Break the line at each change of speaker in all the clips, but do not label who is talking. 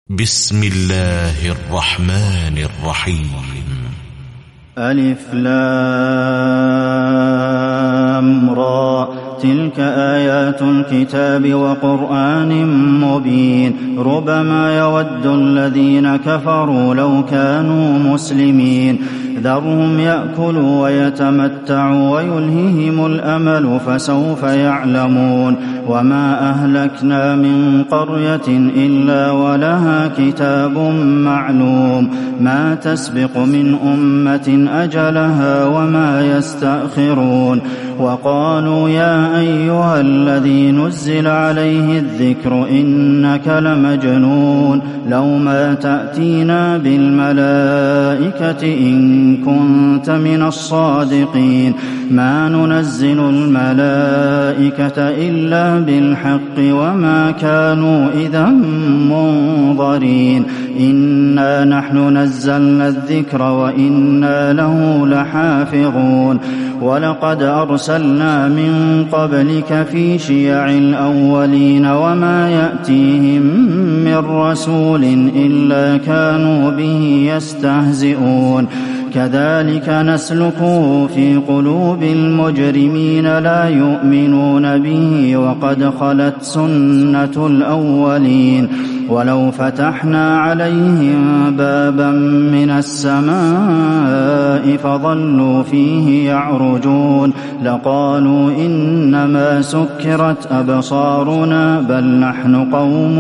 بسم الله الرحمن الرحيم.
ألف لام را، تلك آيات الكتاب وقرآن مبين. ربما يود الذين كفروا لو كانوا مسلمين. ذرهم يأكلوا ويتمتعوا ويلههم الأمل فسوف يعلمون. وما أهلكنا من قرية إلا ولها كتاب معلوم، ما تسبق من أمة أجلها وما يستأخرون. وقالوا يا أيها الذي نزل عليه الذكر إنك لمجنون، لو ما تأتينا بالملائكة إن كنت من الصادقين. ما ننزل الملائكة إلا بالحق وما كانوا إذا منظرين. إنا نحن نزلنا الذكر وإنا له لحافظون. ولقد أرسلنا من قبلك في شيع الأولين وما يأتيهم من رسول إلا كانوا به يستهزئون. كذلك نسلكه في قلوب المجرمين لا يؤمنون به وقد خلت سنة الأولين. ولو فتحنا عليهم بابا من السماء فظلوا فيه يعرجون لقالوا إنما سكرت أبصارنا بل نحن قوم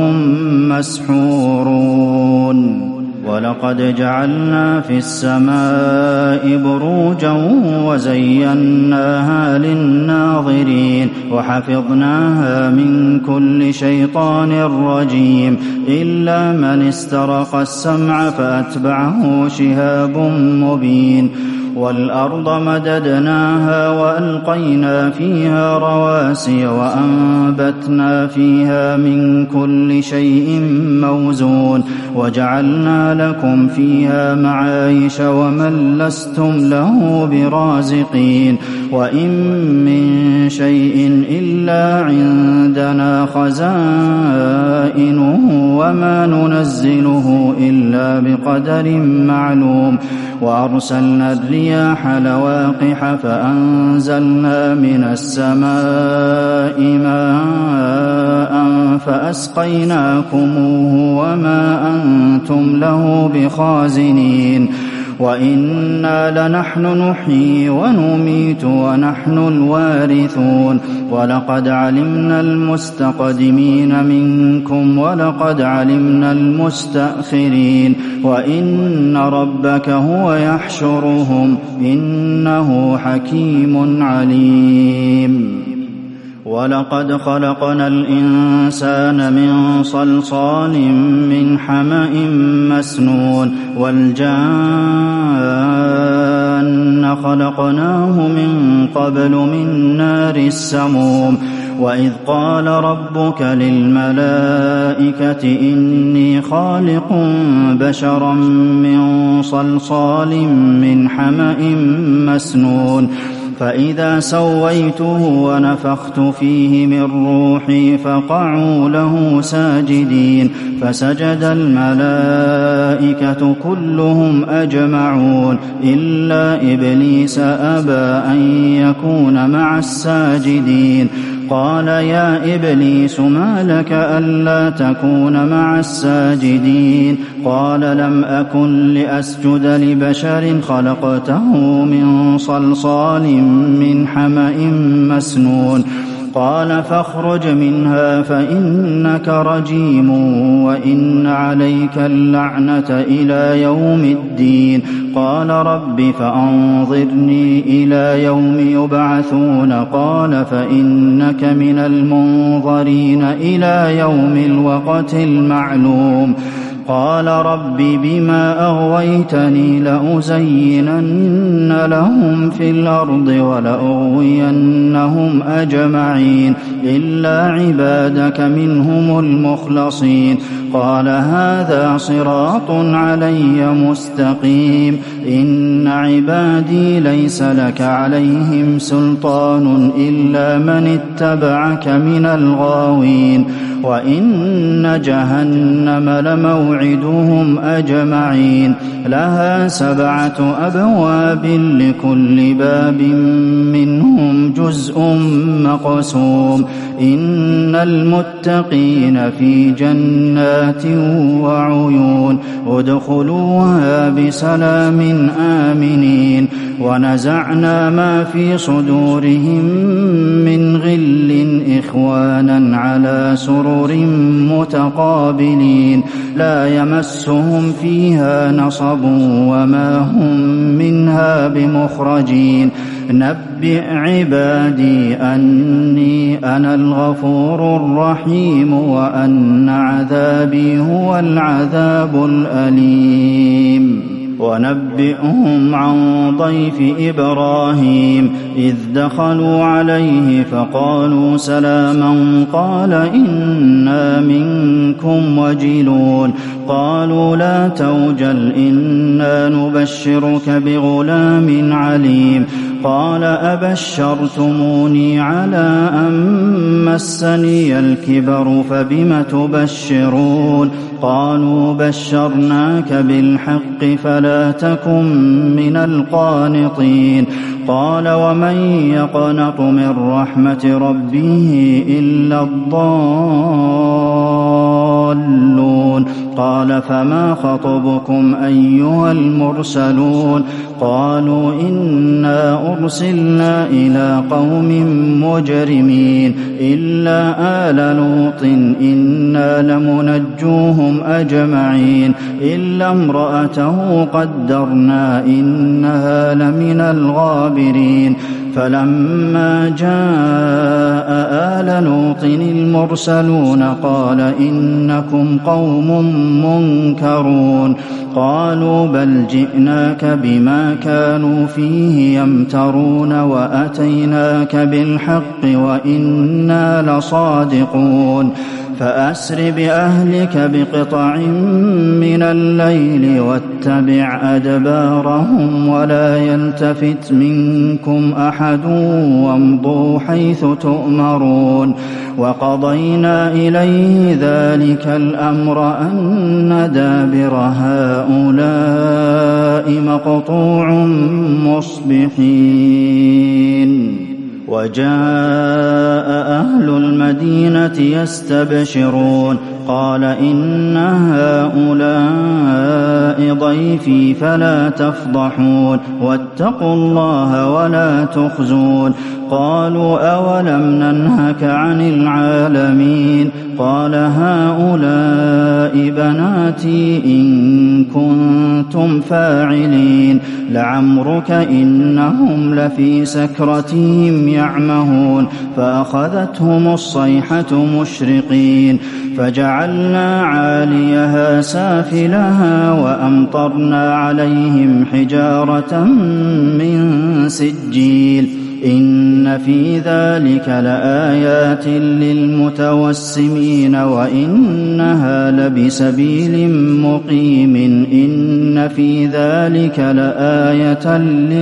مسحورون. ولقد جعلنا في السماء بروجا وزيناها للناظرين وحفظناها من كل شيطان رجيم إلا من استرق السمع فأتبعه شهاب مبين. والأرض مددناها وألقينا فيها رواسي وأنبتنا فيها من كل شيء موزون وجعلنا لكم فيها معايش ومن لستم له برازقين. وإن من شيء إلا عندنا خزائنه وما ننزله إلا بقدر معلوم. وأرسلنا الرياح لواقح فأنزلنا من السماء ماء فأسقيناكموه وما أنتم له بخازنين. وإنا لنحن نحيي ونميت ونحن الوارثون. ولقد علمنا المستقدمين منكم ولقد علمنا المستأخرين. وإن ربك هو يحشرهم إنه حكيم عليم. ولقد خلقنا الإنسان من صلصال من حمأ مسنون. والجان خلقناه من قبل من نار السموم. وإذ قال ربك للملائكة إني خالق بشرا من صلصال من حمأ مسنون. فإذا سويته ونفخت فيه من روحي فقعوا له ساجدين. فسجد الملائكة كلهم أجمعون إلا إبليس أبى أن يكون مع الساجدين. قال يا إبليس ما لك ألا تكون مع الساجدين؟ قال لم أكن لأسجد لبشر خلقته من صلصال من حمأ مسنون. قال فاخرج منها فإنك رجيم وإن عليك اللعنة إلى يوم الدين. قال رب فأنظرني إلى يوم يبعثون. قال فإنك من المنظرين إلى يوم الوقت المعلوم. قال رب بما أغويتني لأزينن لهم في الأرض ولأغوينهم أجمعين إلا عبادك منهم المخلصين. قال هذا صراط علي مستقيم إن عبادي ليس لك عليهم سلطان إلا من اتبعك من الغاوين وإن جهنم لموعدهم أجمعين لها 7 أبواب لكل باب منهم جزء مقسوم إن المتقين في جنات وعيون ادخلوها بسلام آمنين ونزعنا ما في صدورهم من غل إخوانا على سرر متقابلين لا يمسهم فيها نصب وما هم منها بمخرجين نبئ عبادي أني أنا الغفور الرحيم وأن عذابي هو العذاب الأليم ونبئهم عن ضيف إبراهيم إذ دخلوا عليه فقالوا سلاما قال إنا منكم وجلون قالوا لا توجل إنا نبشرك بغلام عليم قال أبشرتموني على أن مسني الكبر فبم تبشرون قالوا بشرناك بالحق فلا تكن من القانطين قال ومن يقنط من رحمة ربه إلا الضالون قال فما خطبكم أيها المرسلون قالوا إنا أرسلنا إلى قوم مجرمين إلا آل لوط إنا لمنجوهم أجمعين إلا امرأته قدرنا إنها لمن الغابرين فلما جاء آل لوط المرسلون قال إنكم قوم منكرون قالوا بل جئناك بما كانوا فيه يمترون وأتيناك بالحق وإنا لصادقون فأسر بأهلك بقطع من الليل واتبع أدبارهم ولا يلتفت منكم أحد وامضوا حيث تؤمرون وقضينا إليه ذلك الأمر أن دابر هؤلاء مقطوع مصبحين وجاء أهل المدينة يستبشرون قال إن هؤلاء ضيفي فلا تفضحون واتقوا الله ولا تخزون قالوا أولم ننهك عن العالمين قال هؤلاء بناتي إن كنتم فاعلين لعمرك إنهم لفي سكرتهم يعمهون فأخذتهم الصيحة مشرقين فجعلنا عاليها سافلها وأمطرنا عليهم حجارة من سجيل إن في ذلك لآيات للمتوسمين وإنها لبسبيل مقيم إن في ذلك لآية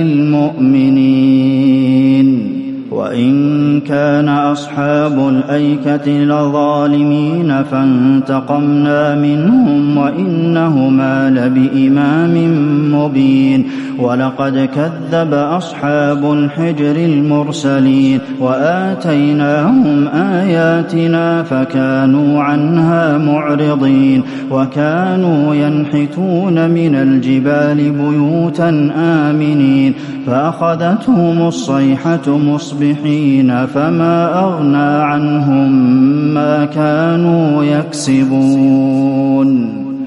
للمؤمنين وإن كان أصحاب الأيكة لظالمين فانتقمنا منهم وإنهما لبإمام مبين ولقد كذب أصحاب الحجر المرسلين وآتيناهم آياتنا فكانوا عنها معرضين وكانوا ينحتون من الجبال بيوتا آمنين فأخذتهم الصيحة مصبحين فما أغنى عنهم ما كانوا يكسبون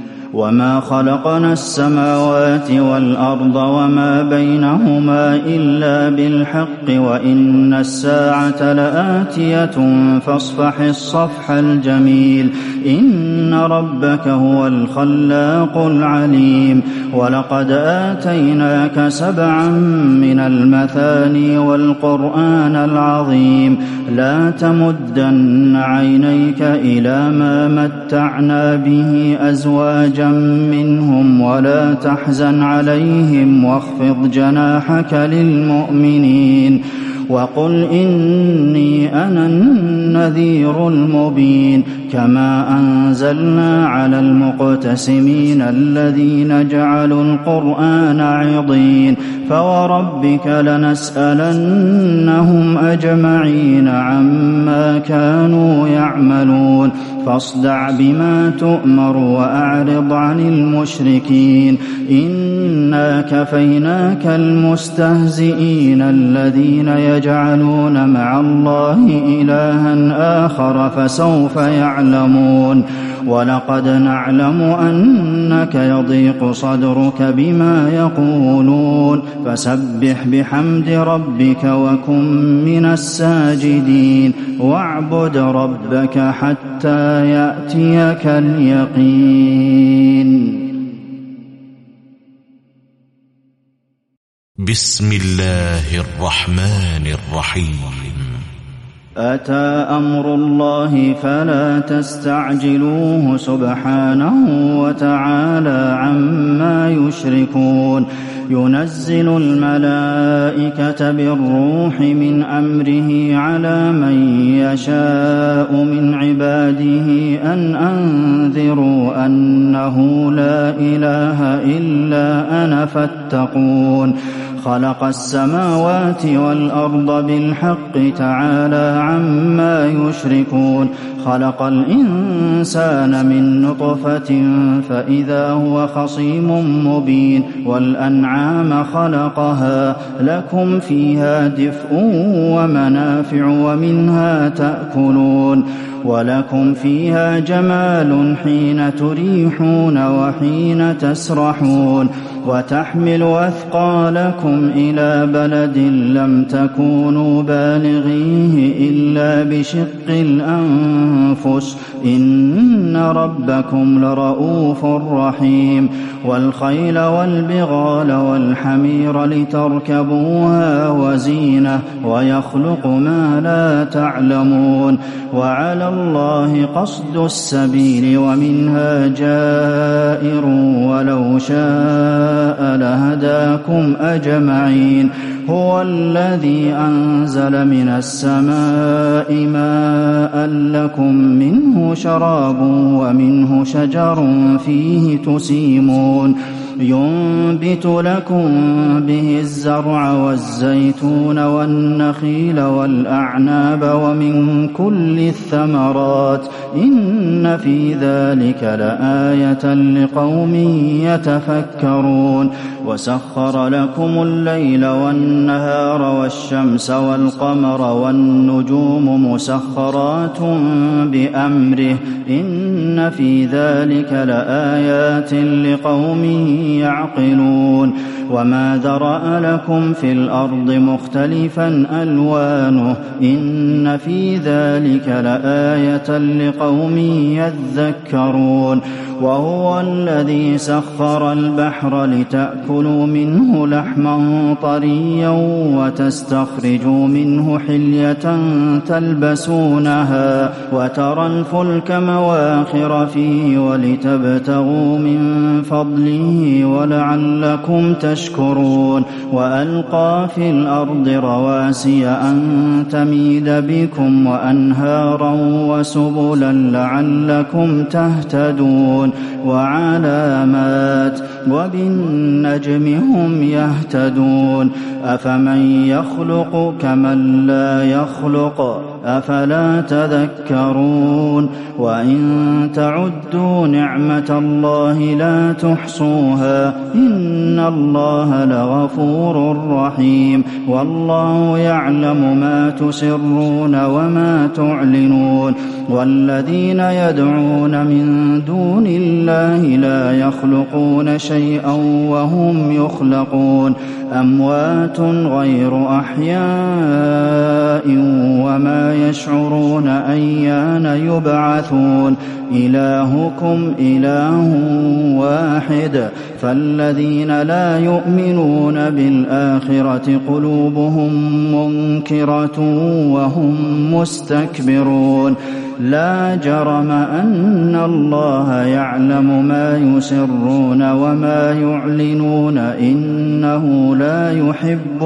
وما خلقنا السماوات والأرض وما بينهما إلا بالحق وإن الساعة لآتية فاصفح الصفح الجميل إن ربك هو الخلاق العليم ولقد آتيناك 7 من المثاني والقرآن العظيم لا تمدن عينيك إلى ما متعنا به أزواجا منهم ولا تحزن عليهم واخفض جناحك للمؤمنين وقل إني أنا النذير المبين كما أنزلنا على المقتسمين الذين جعلوا القرآن عضين فوربك لنسألنهم أجمعين عما كانوا يعملون فاصدع بما تؤمر وأعرض عن المشركين إنا كفيناك المستهزئين الذين يجعلون مع الله إلها آخر فسوف يعلمون ولقد نعلم أنك يضيق صدرك بما يقولون فسبح بحمد ربك وكن من الساجدين واعبد ربك حتى يأتيك اليقين.
بسم الله الرحمن الرحيم.
أتى أمر الله فلا تستعجلوه سبحانه وتعالى عما يشركون ينزل الملائكة بالروح من أمره على من يشاء من عباده أن أنذروا أنه لا إله إلا أنا فاتقون خلق السماوات والأرض بالحق تعالى عما يشركون خلق الإنسان من نطفة فإذا هو خصيم مبين والأنعام خلقها لكم فيها دفء ومنافع ومنها تأكلون ولكم فيها جمال حين تريحون وحين تسرحون وتحمل أثقالكم إلى بلد لم تكونوا بالغيه إلا بشق الأنفس إن ربكم لرؤوف رحيم والخيل والبغال والحمير لتركبوها وزينة ويخلق ما لا تعلمون وعلى الله قصد السبيل ومنها جائر ولو شاء لهداكم أجمعين هو الذي أنزل من السماء ماء لكم منه شراب ومنه شجر فيه تسيمون ينبت لكم به الزرع والزيتون والنخيل والأعناب ومن كل الثمرات إن في ذلك لآية لقوم يتفكرون وسخر لكم الليل والنهار والشمس والقمر والنجوم مسخرات بأمره إن في ذلك لآيات لقوم يعقلون وما ذرأ لكم في الأرض مختلفا ألوانه إن في ذلك لآية لقوم يذكرون وهو الذي سخر البحر لتأكلوا منه لحما طريا وتستخرجوا منه حلية تلبسونها وترى الفلك مواخر فيه ولتبتغوا من فضله ولعلكم تشكرون وألقى في الأرض رواسي أن تميد بكم وأنهارا وسبلا لعلكم تهتدون وعلامات وبالنجم هم يهتدون أفمن يخلق كمن لا يخلق أفلا تذكرون وإن تعدوا نعمة الله لا تحصوها إن الله لغفور رحيم والله يعلم ما تسرون وما تعلنون والذين يدعون من دون الله لا يخلقون شيئا وهم يخلقون أموات غير أحياء وما يشعرون أيان يبعثون إلهكم إله واحد فالذين لا يؤمنون بالآخرة قلوبهم منكرة وهم مستكبرون لا جرم أن الله يعلم ما يسرون وما يعلنون إنه لا يحب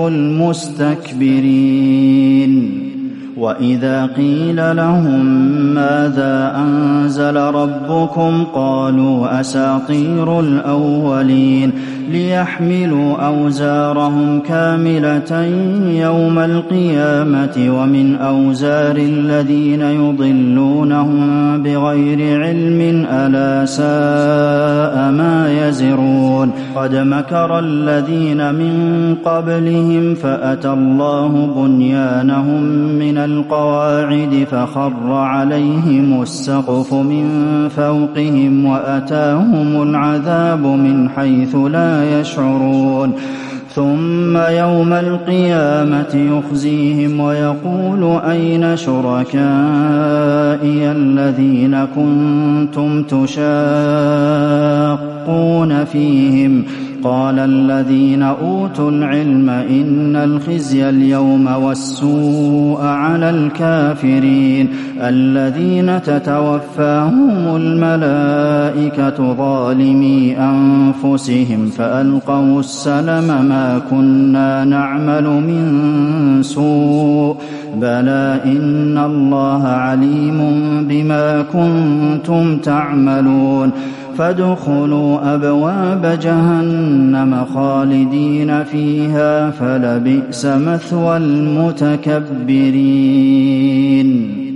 المستكبرين وإذا قيل لهم ماذا أنزل ربكم قالوا أساطير الأولين ليحملوا أوزارهم كاملة يوم القيامة ومن أوزار الذين يضلونهم بغير علم ألا ساء ما يزرون قد مكر الذين من قبلهم فأتى الله بنيانهم من القواعد فخر عليهم السقف من فوقهم وأتاهم العذاب من حيث لا يشعرون ثم يوم القيامة يخزيهم ويقول أين شركائي الذين كنتم تشاقون فيهم قال الذين أوتوا العلم إن الخزي اليوم والسوء على الكافرين الذين تتوفاهم الملائكة ظالمي أنفسهم فألقوا السلم ما كنا نعمل من سوء بلى إن الله عليم بما كنتم تعملون فادخلوا أبواب جهنم خالدين فيها فلبئس مثوى المتكبرين